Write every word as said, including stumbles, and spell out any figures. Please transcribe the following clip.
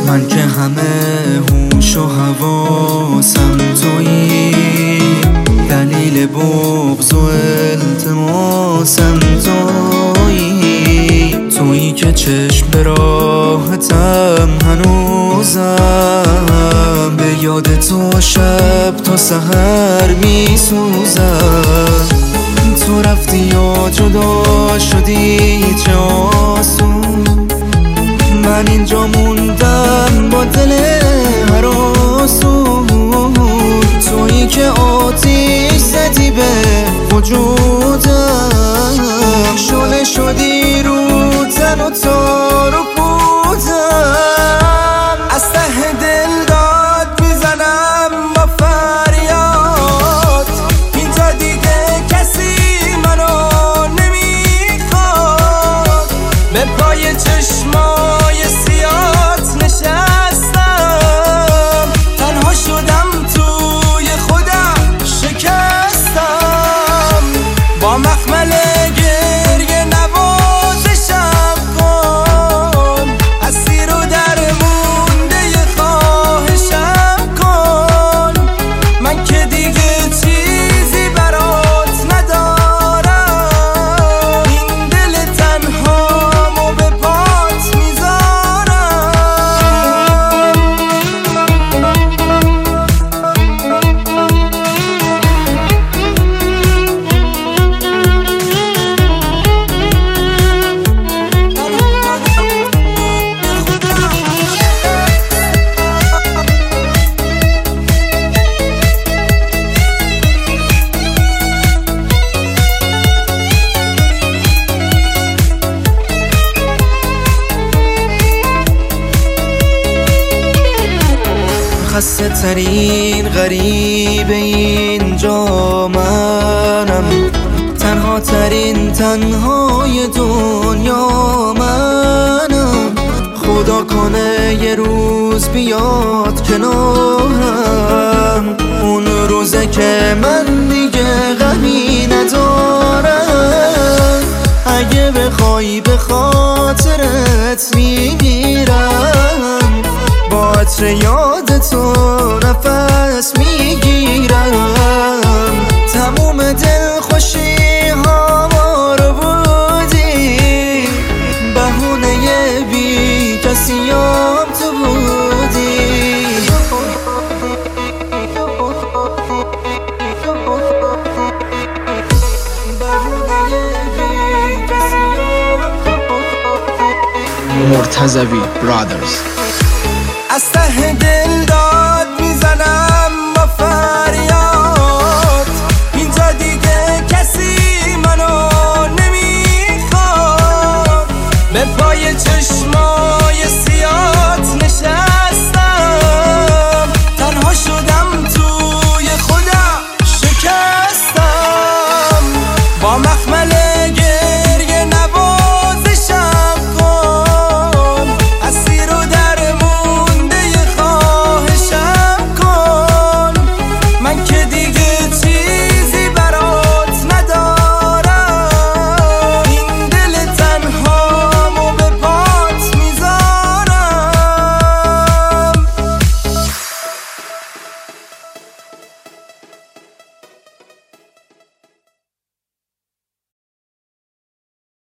من که همه هوش و حواسم تویی، دلیل بغض و التماسم تویی، تویی که چشم به راحتم هنوزم، به یاد تو شب تا سحر می سوزم. تو رفتی یا جدا شدی چه آسون، من اینجا موندم با دل هراسون، تویی که آتیش زدی به وجودم، شعله شدی رو تن و تار و پودم. از ته دل داد میزنم با فریاد، اینجا دیگه کسی منو نمیخواد، به پای چشمای سیات نشستم، تنها شدم توی خودم شکستم، با مخمل گریه نوازشم کن، اسیر و درمونده خواهشم کن، من که دیگه چیزی برات ندارم، این دل تنهامو به پات میذارم. خسته ترین غریب اینجا منم، تنها ترین تنهای دنیا منم، خدا کنه یه روز بیاد کنارم، اون روزه که من دیگه غمی ندارم، اگه بخوای به خاطرت میمیرم، با عطر یاد تو نفس میگیرم، تموم دل خوشی ها رو بودی، بهونه بی کسیام تو بودی. مرتضوی برادرز. از ته دل داد میزنم با فریاد، اینجا دیگه کسی منو نمیخواد، به پای چشمای سیات نشستم،